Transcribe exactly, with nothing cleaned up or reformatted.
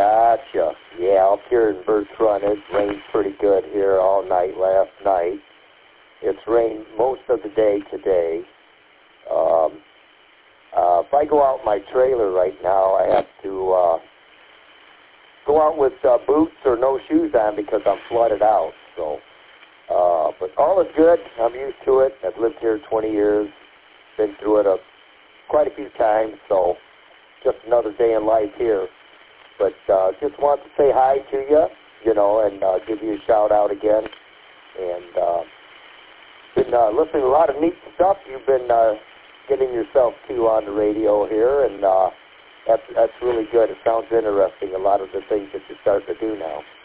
Gotcha. Yeah, up here in Birch Run, it rained pretty good here all night last night. It's rained most of the day today. Um, uh, if I go out my trailer right now, I have to uh, go out with uh, boots or no shoes on because I'm flooded out. So, uh, but all is good. I'm used to it. I've lived here twenty years. Been through it a, quite a few times. So, just another day in life here. But uh, just want to say hi to you, you know, and uh, give you a shout out again. And uh, been uh, listening to a lot of neat stuff. You've been uh, getting yourself to on the radio here, and uh, that's that's really good. It sounds interesting. A lot of the things that you're starting to do now.